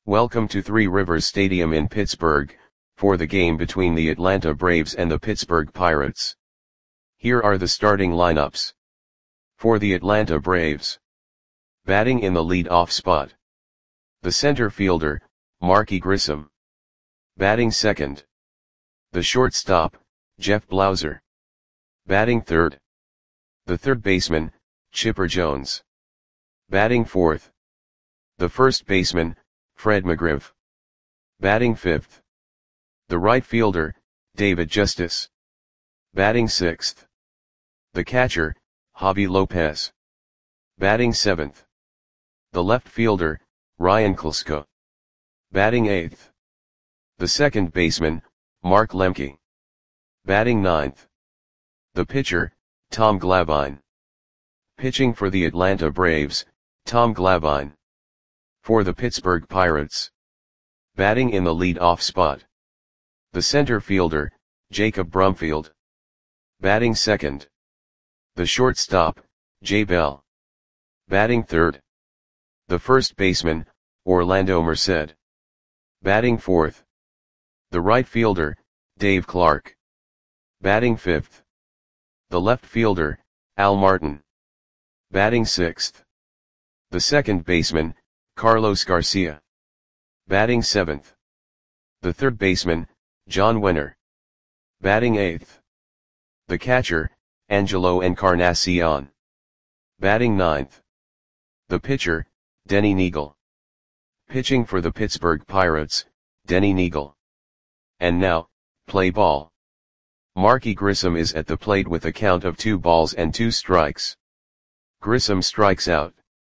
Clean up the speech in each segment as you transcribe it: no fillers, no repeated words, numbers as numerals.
Welcome to Three Rivers Stadium in Pittsburgh, for the game between the Atlanta Braves and the Pittsburgh Pirates. Here are the starting lineups. For the Atlanta Braves. Batting in the lead-off spot. The center fielder, Marky Grissom. Batting second. The shortstop, Jeff Blauser. Batting third. The third baseman, Chipper Jones. Batting fourth. The first baseman, Fred McGriff. Batting fifth. The right fielder, David Justice. Batting sixth. The catcher, Javi Lopez. Batting seventh. The left fielder, Ryan Klesko. Batting eighth. The second baseman, Mark Lemke. Batting ninth. The pitcher, Tom Glavine. Pitching for the Atlanta Braves, Tom Glavine. For the Pittsburgh Pirates. Batting in the lead-off spot. The center fielder, Jacob Brumfield. Batting second. The shortstop, Jay Bell. Batting third. The first baseman, Orlando Merced. Batting fourth. The right fielder, Dave Clark. Batting fifth. The left fielder, Al Martin. Batting sixth. The second baseman, Carlos Garcia. Batting seventh. The third baseman, John Wenner. Batting eighth. The catcher, Angelo Encarnacion. Batting ninth. The pitcher, Denny Neagle. Pitching for the Pittsburgh Pirates, Denny Neagle. And now, play ball. Marky Grissom is at the plate with a count of 2 balls and 2 strikes. Grissom strikes out.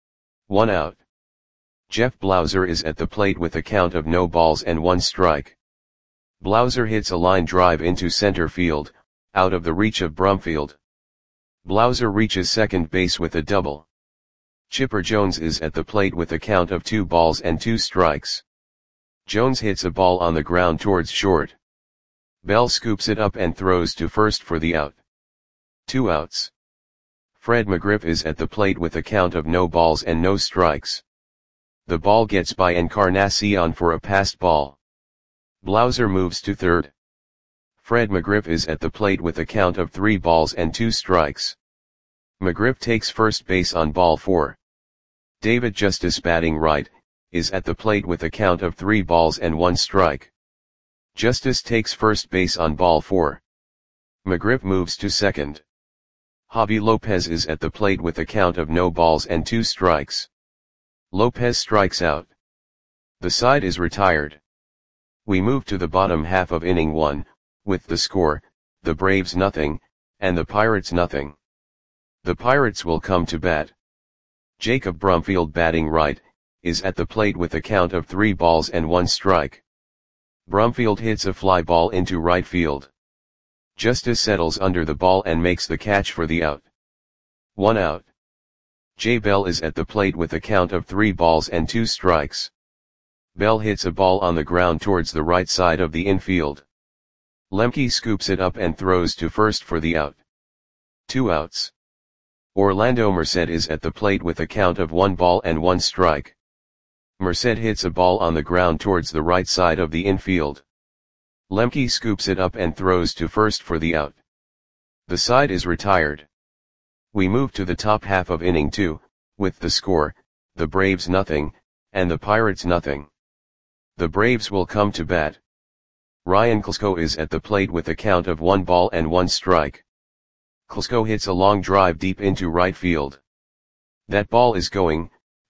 1 out. Jeff Blauser is at the plate with a count of no balls and 1 strike. Blauser hits a line drive into center field, out of the reach of Brumfield. Blauser reaches second base with a double. Chipper Jones is at the plate with a count of 2 balls and 2 strikes. Jones hits a ball on the ground towards short. Bell scoops it up and throws to first for the out. 2 outs. Fred McGriff is at the plate with a count of no balls and no strikes. The ball gets by Encarnacion for a passed ball. Blauser moves to third. Fred McGriff is at the plate with a count of 3 balls and 2 strikes. McGriff takes first base on ball 4. David Justice, batting right, is at the plate with a count of 3 balls and 1 strike. Justice takes first base on ball 4. McGriff moves to second. Javi Lopez is at the plate with a count of no balls and 2 strikes. Lopez strikes out. The side is retired. We move to the bottom half of inning 1, with the score, the Braves nothing, and the Pirates nothing. The Pirates will come to bat. Jacob Brumfield, batting right, is at the plate with a count of 3 balls and 1 strike. Brumfield hits a fly ball into right field. Justice settles under the ball and makes the catch for the out. 1 out. Jay Bell is at the plate with a count of 3 balls and 2 strikes. Bell hits a ball on the ground towards the right side of the infield. Lemke scoops it up and throws to first for the out. 2 outs. Orlando Merced is at the plate with a count of 1 ball and 1 strike. Merced hits a ball on the ground towards the right side of the infield. Lemke scoops it up and throws to first for the out. The side is retired. We move to the top half of inning 2, with the score, the Braves nothing, and the Pirates nothing. The Braves will come to bat. Ryan Klesko is at the plate with a count of 1 ball and 1 strike. Klesko hits a long drive deep into right field. That ball is gone.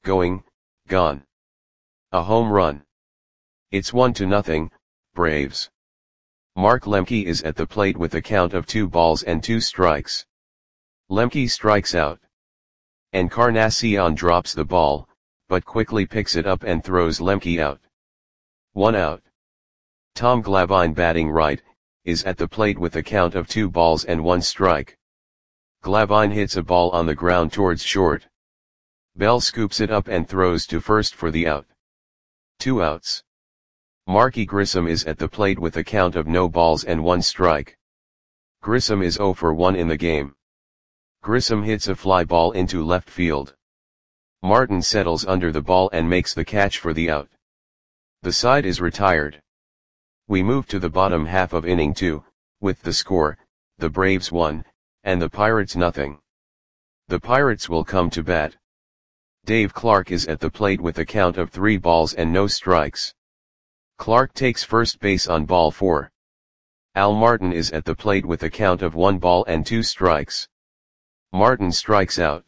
A home run. It's 1-0, Braves. Mark Lemke is at the plate with a count of 2 balls and 2 strikes. Lemke strikes out. Encarnacion drops the ball, but quickly picks it up and throws Lemke out. 1 out. Tom Glavine, batting right, is at the plate with a count of 2 balls and 1 strike. Glavine hits a ball on the ground towards short. Bell scoops it up and throws to first for the out. 2 outs. Marky Grissom is at the plate with a count of no balls and 1 strike. Grissom is 0 for 1 in the game. Grissom hits a fly ball into left field. Martin settles under the ball and makes the catch for the out. The side is retired. We move to the bottom half of inning 2, with the score, the Braves 1, and the Pirates nothing. The Pirates will come to bat. Dave Clark is at the plate with a count of 3 balls and no strikes. Clark takes first base on ball 4. Al Martin is at the plate with a count of 1 ball and 2 strikes. Martin strikes out.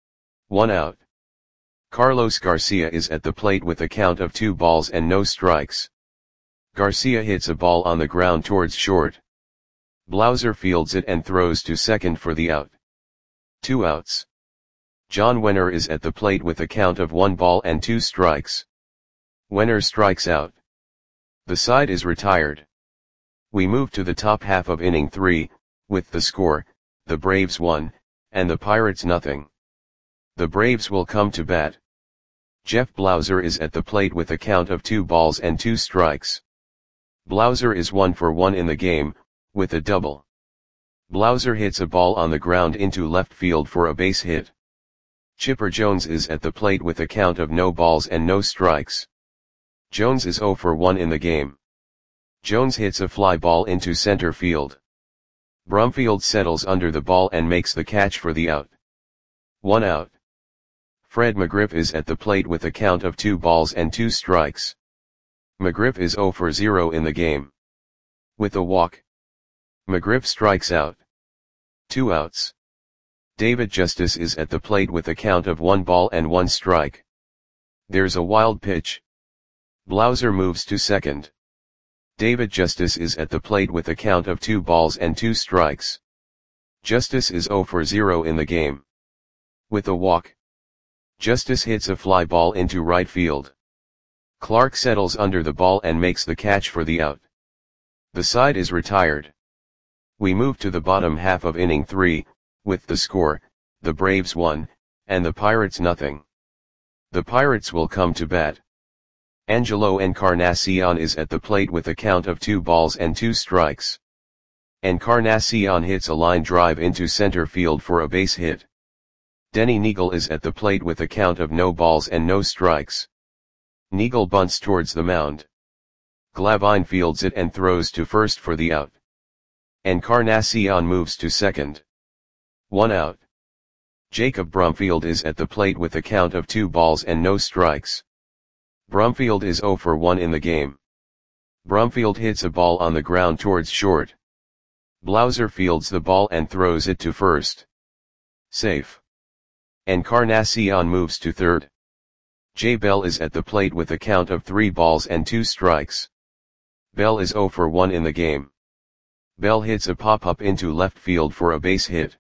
1 out. Carlos Garcia is at the plate with a count of 2 balls and no strikes. Garcia hits a ball on the ground towards short. Blauser fields it and throws to second for the out. 2 outs. John Wenner is at the plate with a count of 1 ball and 2 strikes. Wenner strikes out. The side is retired. We move to the top half of inning 3, with the score, the Braves 1, and the Pirates nothing. The Braves will come to bat. Jeff Blauser is at the plate with a count of 2 balls and 2 strikes. Blauser is 1 for 1 in the game, with a double. Blauser hits a ball on the ground into left field for a base hit. Chipper Jones is at the plate with a count of no balls and no strikes. Jones is 0 for 1 in the game. Jones hits a fly ball into center field. Brumfield settles under the ball and makes the catch for the out. 1 out. Fred McGriff is at the plate with a count of 2 balls and 2 strikes. McGriff is 0 for 0 in the game. With a walk, McGriff strikes out. 2 outs. David Justice is at the plate with a count of 1 ball and 1 strike. There's a wild pitch. Blauser moves to second. David Justice is at the plate with a count of 2 balls and 2 strikes. Justice is 0 for 0 in the game. With a walk, Justice hits a fly ball into right field. Clark settles under the ball and makes the catch for the out. The side is retired. We move to the bottom half of inning 3, with the score, the Braves 1, and the Pirates nothing. The Pirates will come to bat. Angelo Encarnacion is at the plate with a count of 2 balls and 2 strikes. Encarnacion hits a line drive into center field for a base hit. Denny Neagle is at the plate with a count of no balls and no strikes. Neagle bunts towards the mound. Glavine fields it and throws to first for the out. Encarnacion moves to second. 1 out. Jacob Brumfield is at the plate with a count of 2 balls and no strikes. Brumfield is 0 for 1 in the game. Brumfield hits a ball on the ground towards short. Blauser fields the ball and throws it to first. Safe. Encarnacion moves to third. Jay Bell is at the plate with a count of 3 balls and 2 strikes. Bell is 0 for 1 in the game. Bell hits a pop-up into left field for a base hit.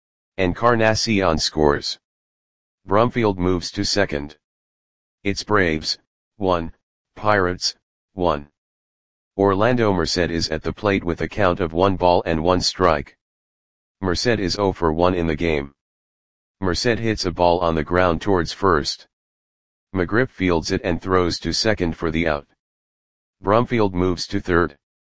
Encarnacion scores. Brumfield moves to second. It's Braves, 1, Pirates, 1. Orlando Merced is at the plate with a count of 1 ball and 1 strike. Merced is 0 for 1 in the game. Merced hits a ball on the ground towards first. McGriff fields it and throws to second for the out. Brumfield moves to third.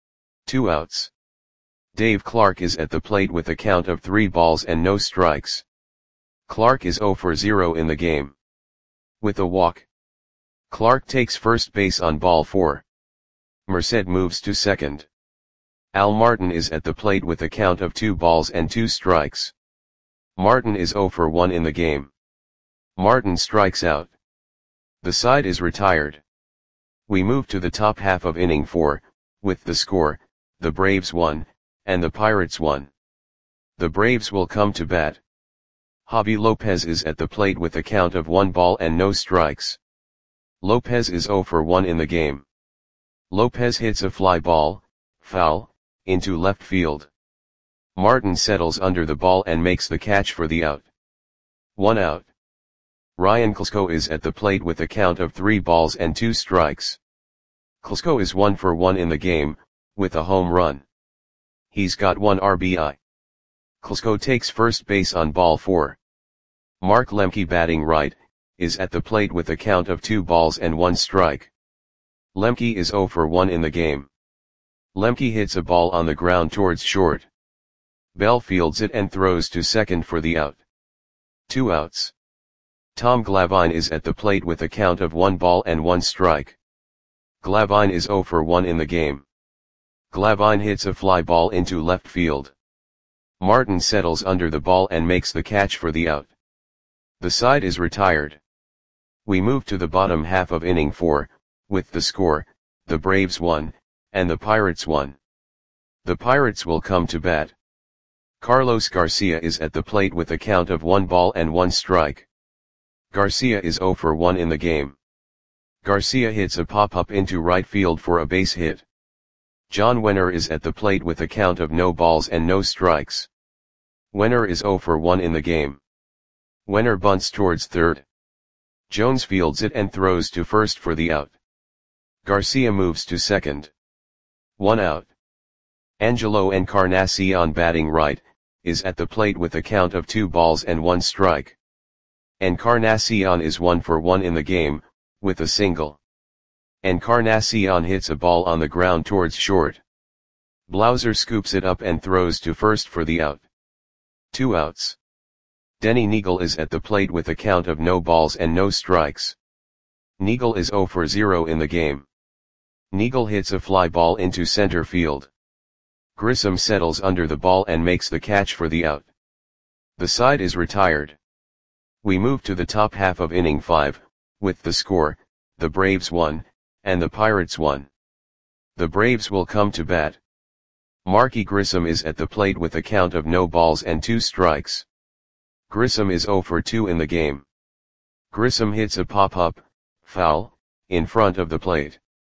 2 outs. Dave Clark is at the plate with a count of 3 balls and no strikes. Clark is 0 for 0 in the game. With a walk, Clark takes first base on ball 4. Merced moves to second. Al Martin is at the plate with a count of 2 balls and 2 strikes. Martin is 0 for 1 in the game. Martin strikes out. The side is retired. We move to the top half of inning 4, with the score, the Braves 1, and the Pirates 1. The Braves will come to bat. Javi Lopez is at the plate with a count of 1 ball and no strikes. Lopez is 0 for 1 in the game. Lopez hits a fly ball, foul, into left field. Martin settles under the ball and makes the catch for the out. 1 out. Ryan Klesko is at the plate with a count of 3 balls and 2 strikes. Klesko is 1 for 1 in the game, with a home run. He's got 1 RBI. Klesko takes first base on ball 4. Mark Lemke, batting right, is at the plate with a count of 2 balls and 1 strike. Lemke is 0 for 1 in the game. Lemke hits a ball on the ground towards short. Bell fields it and throws to second for the out. 2 outs. Tom Glavine is at the plate with a count of 1 ball and 1 strike. Glavine is 0 for 1 in the game. Glavine hits a fly ball into left field. Martin settles under the ball and makes the catch for the out. The side is retired. We move to the bottom half of inning 4, with the score, the Braves 1, and the Pirates 1. The Pirates will come to bat. Carlos Garcia is at the plate with a count of 1 ball and 1 strike. Garcia is 0 for 1 in the game. Garcia hits a pop-up into right field for a base hit. John Wenner is at the plate with a count of no balls and no strikes. Wenner is 0 for 1 in the game. Wenner bunts towards third. Jones fields it and throws to first for the out. Garcia moves to second. 1 out. Angelo Encarnacion batting right, is at the plate with a count of 2 balls and 1 strike. Encarnacion is 1 for 1 in the game, with a single. Encarnacion hits a ball on the ground towards short. Blauser scoops it up and throws to first for the out. 2 outs. Denny Neagle is at the plate with a count of no balls and no strikes. Neagle is 0 for 0 in the game. Neagle hits a fly ball into center field. Grissom settles under the ball and makes the catch for the out. The side is retired. We move to the top half of inning 5, with the score, the Braves 1, and the Pirates 1. The Braves will come to bat. Marky Grissom is at the plate with a count of no balls and 2 strikes. Grissom is 0 for 2 in the game. Grissom hits a pop-up, foul, in front of the plate.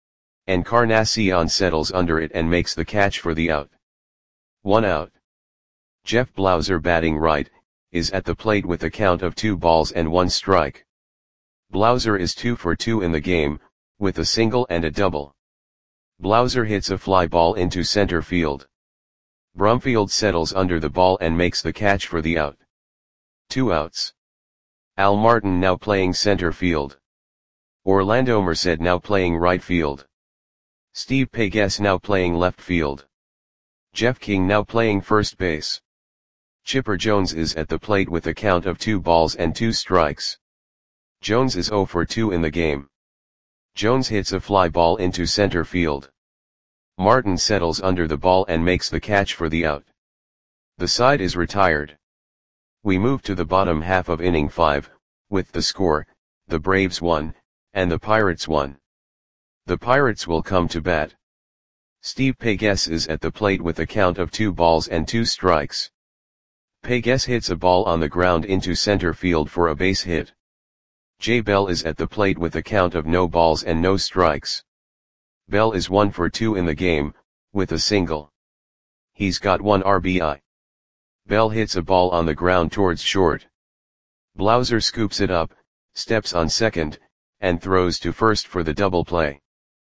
Encarnacion settles under it and makes the catch for the out. 1 out. Jeff Blauser batting right, is at the plate with a count of 2 balls and 1 strike. Blauser is 2 for 2 in the game, with a single and a double. Blauser hits a fly ball into center field. Brumfield settles under the ball and makes the catch for the out. 2 outs. Al Martin now playing center field. Orlando Merced now playing right field. Steve Pegues now playing left field. Jeff King now playing first base. Chipper Jones is at the plate with a count of 2 balls and 2 strikes. Jones is 0 for 2 in the game. Jones hits a fly ball into center field. Martin settles under the ball and makes the catch for the out. The side is retired. We move to the bottom half of inning 5, with the score, the Braves 1, and the Pirates 1. The Pirates will come to bat. Steve Pegues is at the plate with a count of 2 balls and 2 strikes. Pegues hits a ball on the ground into center field for a base hit. Jay Bell is at the plate with a count of no balls and no strikes. Bell is 1 for 2 in the game, with a single. He's got 1 RBI. Bell hits a ball on the ground towards short. Blauser scoops it up, steps on second, and throws to first for the double play.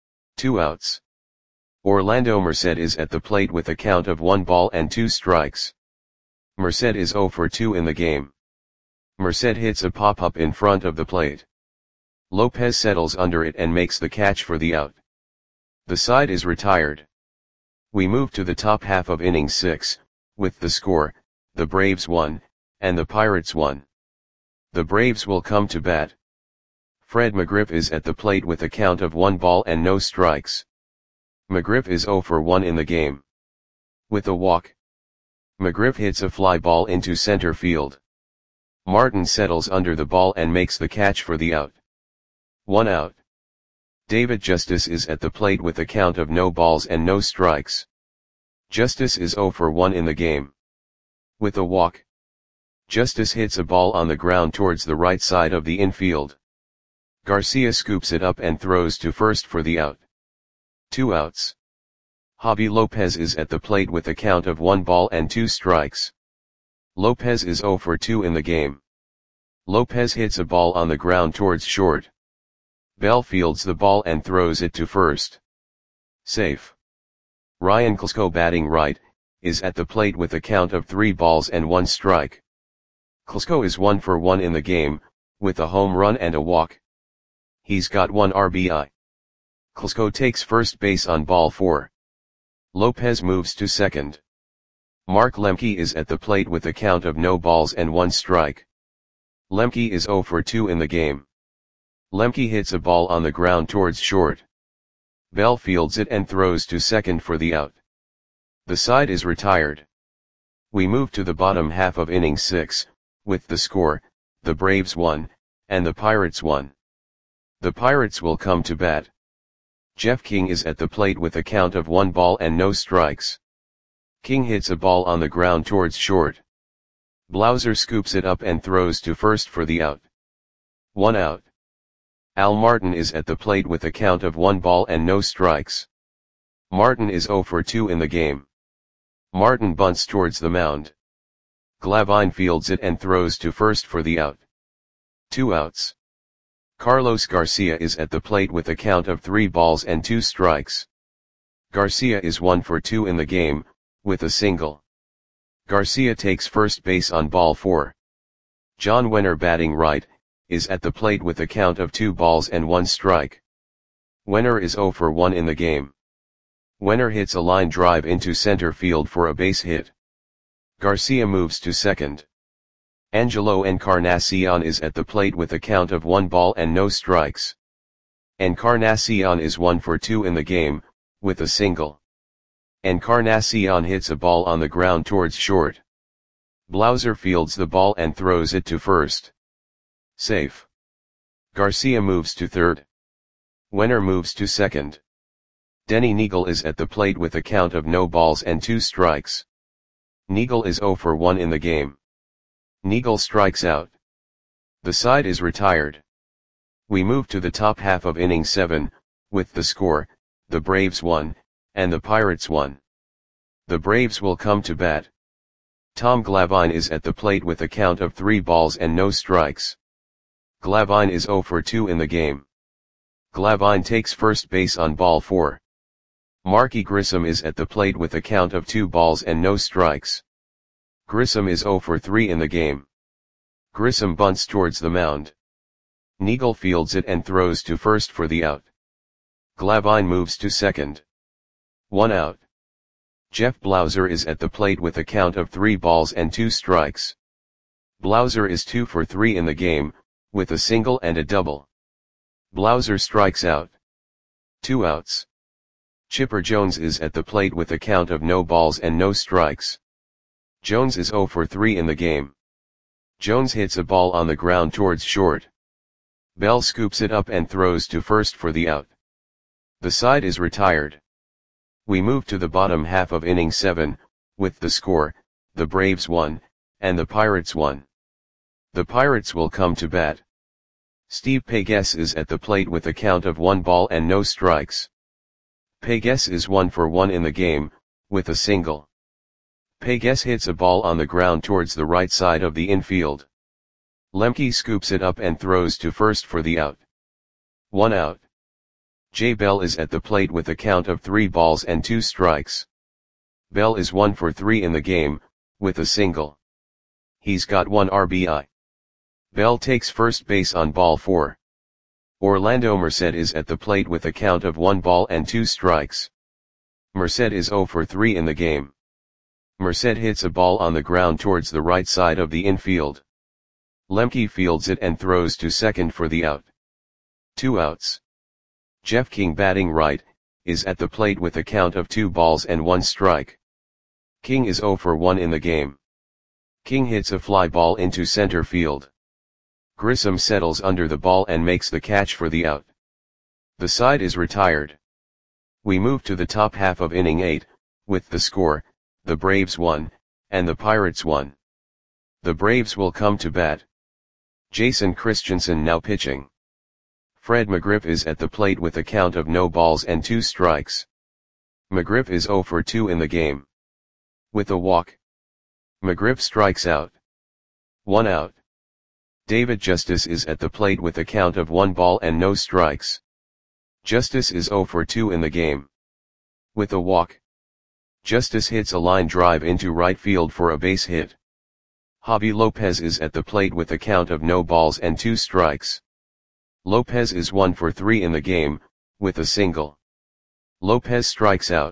2 outs. Orlando Merced is at the plate with a count of 1 ball and 2 strikes. Merced is 0 for 2 in the game. Merced hits a pop-up in front of the plate. Lopez settles under it and makes the catch for the out. The side is retired. We move to the top half of inning 6, with the score, the Braves 1, and the Pirates 1. The Braves will come to bat. Fred McGriff is at the plate with a count of 1 ball and no strikes. McGriff is 0 for 1 in the game. With a walk. McGriff hits a fly ball into center field. Martin settles under the ball and makes the catch for the out. 1 out. David Justice is at the plate with a count of no balls and no strikes. Justice is 0 for 1 in the game. With a walk. Justice hits a ball on the ground towards the right side of the infield. Garcia scoops it up and throws to first for the out. 2 outs. Javi Lopez is at the plate with a count of 1 ball and 2 strikes. Lopez is 0 for 2 in the game. Lopez hits a ball on the ground towards short. Bell fields the ball and throws it to first. Safe. Ryan Klesko batting right, is at the plate with a count of 3 balls and 1 strike. Klesko is 1 for 1 in the game, with a home run and a walk. He's got 1 RBI. Klesko takes first base on ball 4. Lopez moves to second. Mark Lemke is at the plate with a count of no balls and 1 strike. Lemke is 0 for 2 in the game. Lemke hits a ball on the ground towards short. Bell fields it and throws to second for the out. The side is retired. We move to the bottom half of inning 6, with the score, the Braves 1, and the Pirates 1. The Pirates will come to bat. Jeff King is at the plate with a count of 1 ball and no strikes. King hits a ball on the ground towards short. Blauser scoops it up and throws to first for the out. 1 out. Al Martin is at the plate with a count of 1 ball and no strikes. Martin is 0 for 2 in the game. Martin bunts towards the mound. Glavine fields it and throws to first for the out. 2 outs. Carlos Garcia is at the plate with a count of 3 balls and 2 strikes. Garcia is 1 for 2 in the game, with a single. Garcia takes first base on ball 4. John Wenner, batting right, is at the plate with a count of 2 balls and 1 strike. Wenner is 0 for 1 in the game. Wenner hits a line drive into center field for a base hit. Garcia moves to second. Angelo Encarnacion is at the plate with a count of 1 ball and no strikes. Encarnacion is 1 for 2 in the game, with a single. Encarnacion hits a ball on the ground towards short. Blauser fields the ball and throws it to first. Safe. Garcia moves to third. Wenner moves to second. Denny Neagle is at the plate with a count of no balls and 2 strikes. Neagle is 0 for 1 in the game. Neagle strikes out. The side is retired. We move to the top half of inning 7, with the score, the Braves 1, and the Pirates 1. The Braves will come to bat. Tom Glavine is at the plate with a count of 3 balls and no strikes. Glavine is 0 for 2 in the game. Glavine takes first base on ball 4. Marky Grissom is at the plate with a count of 2 balls and no strikes. Grissom is 0 for 3 in the game. Grissom bunts towards the mound. Neagle fields it and throws to first for the out. Glavine moves to second. 1 out. Jeff Blauser is at the plate with a count of 3 balls and 2 strikes. Blauser is 2 for 3 in the game, with a single and a double. Blauser strikes out. 2 outs. Chipper Jones is at the plate with a count of no balls and no strikes. Jones is 0 for 3 in the game. Jones hits a ball on the ground towards short. Bell scoops it up and throws to first for the out. The side is retired. We move to the bottom half of inning 7, with the score, the Braves 1, and the Pirates 1. The Pirates will come to bat. Steve Pegues is at the plate with a count of 1 ball and no strikes. Pegues is 1 for 1 in the game, with a single. Pegues hits a ball on the ground towards the right side of the infield. Lemke scoops it up and throws to first for the out. 1 out. Jay Bell is at the plate with a count of 3 balls and 2 strikes. Bell is 1 for 3 in the game, with a single. He's got 1 RBI. Bell takes first base on ball 4. Orlando Merced is at the plate with a count of 1 ball and 2 strikes. Merced is 0 for 3 in the game. Merced hits a ball on the ground towards the right side of the infield. Lemke fields it and throws to second for the out. 2 outs. Jeff King, batting right, is at the plate with a count of 2 balls and 1 strike. King is 0 for 1 in the game. King hits a fly ball into center field. Grissom settles under the ball and makes the catch for the out. The side is retired. We move to the top half of inning 8, with the score, the Braves 1, and the Pirates 1. The Braves will come to bat. Jason Christensen now pitching. Fred McGriff is at the plate with a count of no balls and 2 strikes. McGriff is 0 for 2 in the game. With a walk. McGriff strikes out. 1 out. David Justice is at the plate with a count of 1 ball and no strikes. Justice is 0 for 2 in the game. With a walk. Justice hits a line drive into right field for a base hit. Javi Lopez is at the plate with a count of no balls and 2 strikes. Lopez is 1 for 3 in the game, with a single. Lopez strikes out.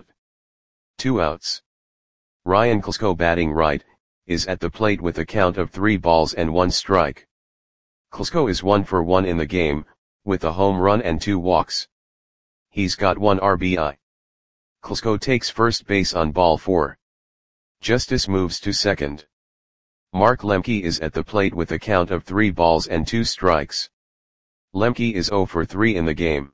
2 outs. Ryan Klesko, batting right, is at the plate with a count of 3 balls and 1 strike. Klesko is 1 for 1 in the game, with a home run and 2 walks. He's got 1 RBI. Klitschko takes first base on ball 4. Justice moves to second. Mark Lemke is at the plate with a count of 3 balls and 2 strikes. Lemke is 0 for 3 in the game.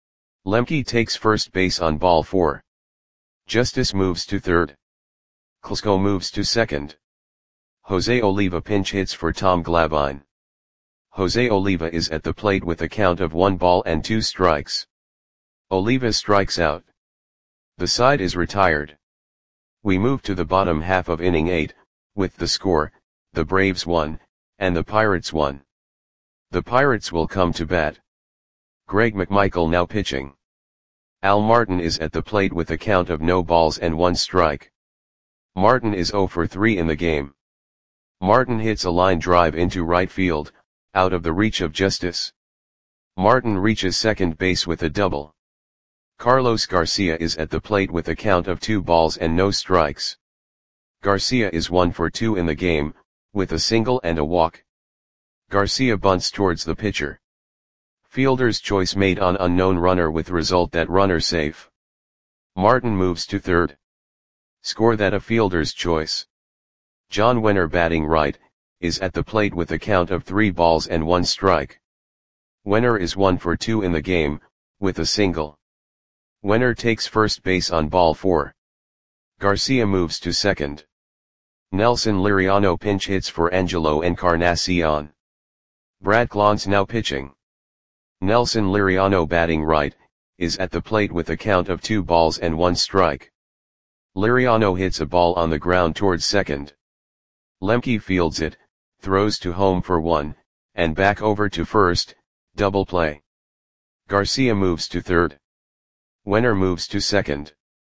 Lemke takes first base on ball 4. Justice moves to third. Klitschko moves to second. Jose Oliva pinch hits for Tom Glavine. Jose Oliva is at the plate with a count of 1 ball and 2 strikes. Oliva strikes out. The side is retired. We move to the bottom half of inning 8, with the score, the Braves 1, and the Pirates 1. The Pirates will come to bat. Greg McMichael now pitching. Al Martin is at the plate with a count of no balls and 1 strike. Martin is 0 for 3 in the game. Martin hits a line drive into right field, out of the reach of Justice. Martin reaches second base with a double. Carlos Garcia is at the plate with a count of 2 balls and no strikes. Garcia is 1 for 2 in the game, with a single and a walk. Garcia bunts towards the pitcher. Fielder's choice made on unknown runner with result that runner safe. Martin moves to third. Score that a fielder's choice. John Wenner batting right, is at the plate with a count of 3 balls and 1 strike. Wenner is 1 for 2 in the game, with a single. Wenner takes first base on ball 4. Garcia moves to second. Nelson Liriano pinch hits for Angelo Encarnacion. Brad Clons now pitching. Nelson Liriano batting right, is at the plate with a count of 2 balls and 1 strike. Liriano hits a ball on the ground towards second. Lemke fields it, throws to home for 1, and back over to first, double play. Garcia moves to third. Wenner moves to second.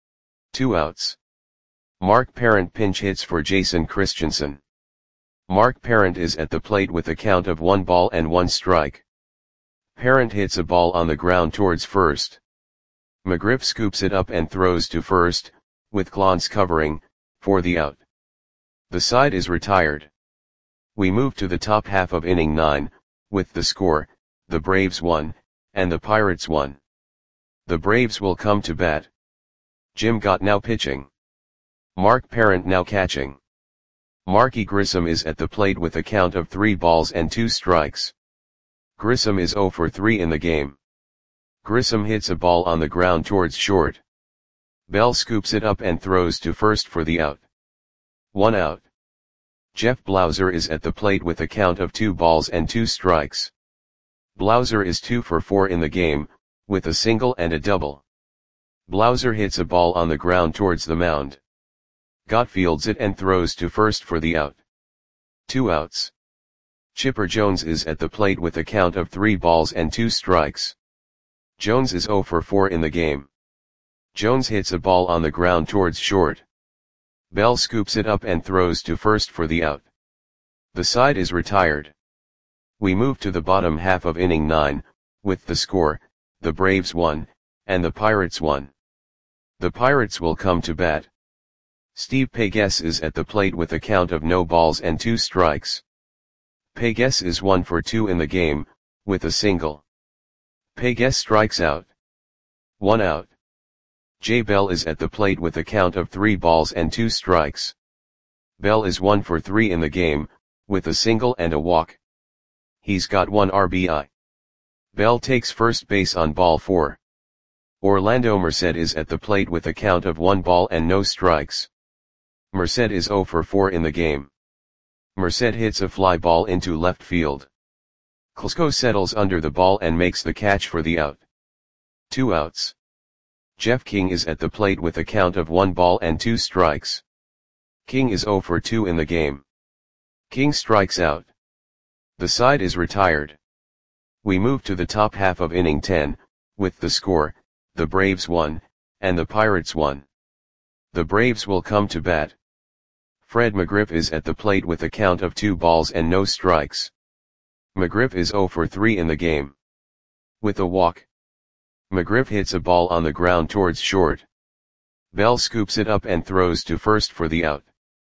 2 outs. Mark Parent pinch hits for Jason Christensen. Mark Parent is at the plate with a count of 1 ball and 1 strike. Parent hits a ball on the ground towards first. McGriff scoops it up and throws to first, with Clons covering, for the out. The side is retired. We move to the top half of inning 9, with the score, the Braves 1, and the Pirates 1. The Braves will come to bat. Jim Gott now pitching. Mark Parent now catching. Marky Grissom is at the plate with a count of 3 balls and 2 strikes. Grissom is 0 for 3 in the game. Grissom hits a ball on the ground towards short. Bell scoops it up and throws to first for the out. 1 out. Jeff Blauser is at the plate with a count of 2 balls and 2 strikes. Blauser is 2 for 4 in the game, with a single and a double. Blauser hits a ball on the ground towards the mound. Gott fields it and throws to first for the out. 2 outs. Chipper Jones is at the plate with a count of 3 balls and 2 strikes. Jones is 0 for 4 in the game. Jones hits a ball on the ground towards short. Bell scoops it up and throws to first for the out. The side is retired. We move to the bottom half of inning 9, with the score, the Braves 1, and the Pirates 1. The Pirates will come to bat. Steve Pegues is at the plate with a count of no balls and 2 strikes. Pegues is 1 for 2 in the game, with a single. Pegues strikes out. 1 out. Jay Bell is at the plate with a count of 3 balls and 2 strikes. Bell is 1 for 3 in the game, with a single and a walk. He's got 1 RBI. Bell takes first base on ball 4. Orlando Merced is at the plate with a count of 1 ball and no strikes. Merced is 0 for 4 in the game. Merced hits a fly ball into left field. Klitschko settles under the ball and makes the catch for the out. 2 outs. Jeff King is at the plate with a count of 1 ball and 2 strikes. King is 0 for 2 in the game. King strikes out. The side is retired. We move to the top half of inning 10, with the score, the Braves 1, and the Pirates 1. The Braves will come to bat. Fred McGriff is at the plate with a count of 2 balls and no strikes. McGriff is 0 for 3 in the game. With a walk. McGriff hits a ball on the ground towards short. Bell scoops it up and throws to first for the out.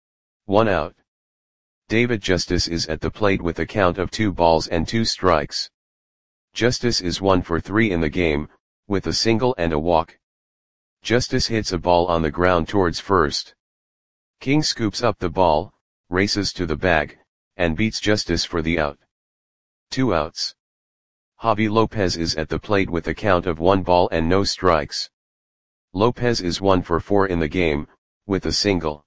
1 out. David Justice is at the plate with a count of 2 balls and 2 strikes. Justice is 1 for 3 in the game, with a single and a walk. Justice hits a ball on the ground towards first. King scoops up the ball, races to the bag, and beats Justice for the out. 2 outs. Javi Lopez is at the plate with a count of 1 ball and no strikes. Lopez is 1 for 4 in the game, with a single.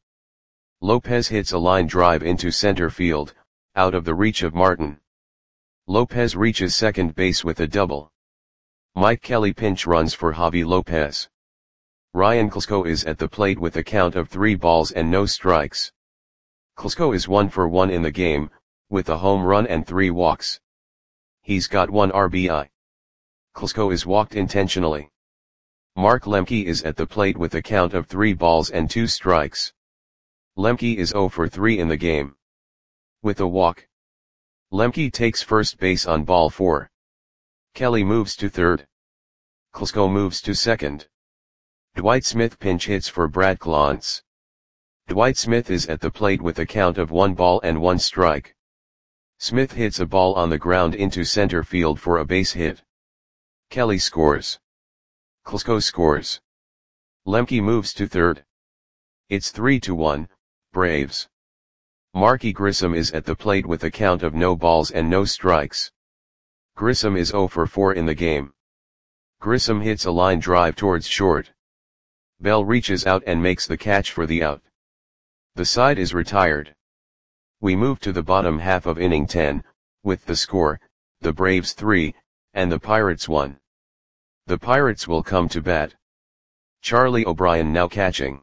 Lopez hits a line drive into center field, out of the reach of Martin. Lopez reaches second base with a double. Mike Kelly pinch runs for Javi Lopez. Ryan Klesko is at the plate with a count of 3 balls and no strikes. Klesko is 1 for 1 in the game, with a home run and 3 walks. He's got 1 RBI. Klesko is walked intentionally. Mark Lemke is at the plate with a count of 3 balls and 2 strikes. Lemke is 0 for 3 in the game. With a walk. Lemke takes first base on ball 4. Kelly moves to third. Klesko moves to second. Dwight Smith pinch hits for Brad Clontz. Dwight Smith is at the plate with a count of 1 ball and 1 strike. Smith hits a ball on the ground into center field for a base hit. Kelly scores. Klesko scores. Lemke moves to third. It's 3-1, Braves. Marky Grissom is at the plate with a count of no balls and no strikes. Grissom is 0 for 4 in the game. Grissom hits a line drive towards short. Bell reaches out and makes the catch for the out. The side is retired. We move to the bottom half of inning 10, with the score, the Braves 3, and the Pirates 1. The Pirates will come to bat. Charlie O'Brien now catching.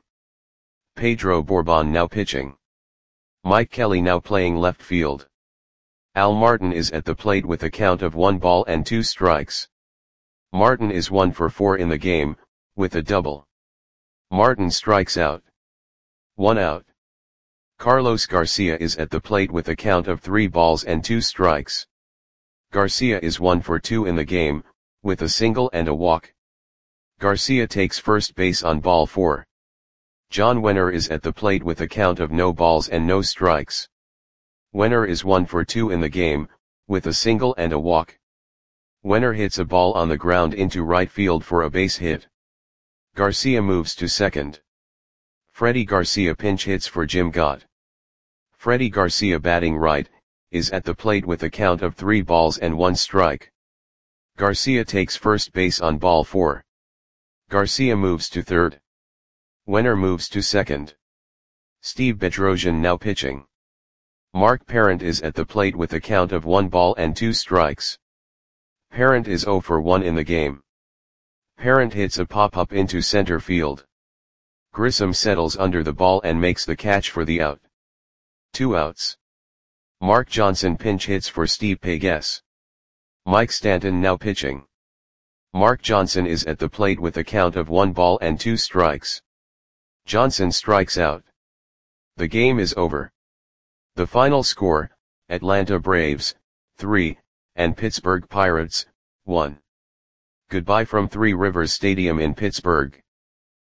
Pedro Bourbon now pitching. Mike Kelly now playing left field. Al Martin is at the plate with a count of 1 ball and 2 strikes. Martin is 1 for 4 in the game, with a double. Martin strikes out. 1 out. Carlos Garcia is at the plate with a count of 3 balls and 2 strikes. Garcia is 1 for 2 in the game, with a single and a walk. Garcia takes first base on ball 4. John Wenner is at the plate with a count of no balls and no strikes. Wenner is 1 for 2 in the game, with a single and a walk. Wenner hits a ball on the ground into right field for a base hit. Garcia moves to second. Freddie Garcia pinch hits for Jim Gott. Freddie Garcia batting right, is at the plate with a count of 3 balls and 1 strike. Garcia takes first base on ball 4. Garcia moves to third. Wenner moves to second. Steve Bedrosian now pitching. Mark Parent is at the plate with a count of 1 ball and 2 strikes. Parent is 0 for 1 in the game. Parent hits a pop-up into center field. Grissom settles under the ball and makes the catch for the out. 2 outs. Mark Johnson pinch hits for Steve Pegues. Mike Stanton now pitching. Mark Johnson is at the plate with a count of 1 ball and 2 strikes. Johnson strikes out. The game is over. The final score, Atlanta Braves, 3, and Pittsburgh Pirates, 1. Goodbye from Three Rivers Stadium in Pittsburgh.